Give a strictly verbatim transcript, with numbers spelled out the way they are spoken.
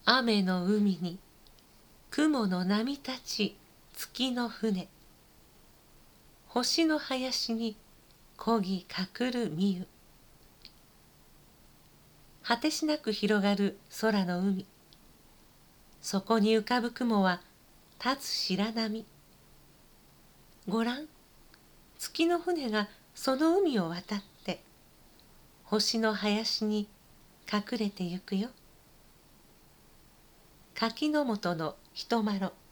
雨の海に雲の波立ち月の船、星の林に漕ぎかくるみゆ。果てしなく広がる空の海、そこに浮かぶ雲は立つ白波。ごらん、月の船がその海を渡って星の林に隠れてゆくよ。柿の本の人まろ。